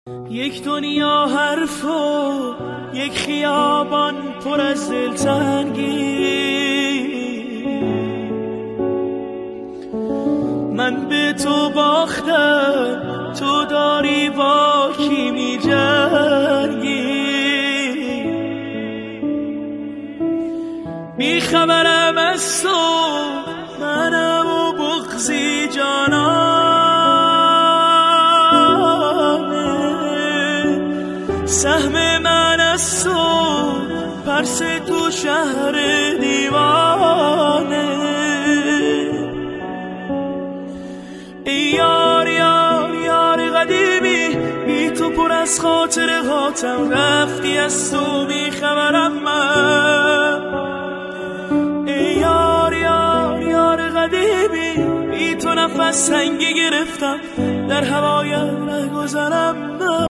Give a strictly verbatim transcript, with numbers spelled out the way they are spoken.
یک دنیا حرف و یک خیابان پر از دلتنگی، من به تو باختم، تو داری با کی می جنگی. بی خبرم از تو، منم و بغضی جانانه، سهم من از تو پرس تو شهر دیوانه. ای یار یار یار قدیمی، بی تو پر از خاطره هاتم، رفتی از تو بی خبرم من. ای یار یار یار قدیمی، بی تو نفس تنگی گرفتم، در هوای ره گذرم من.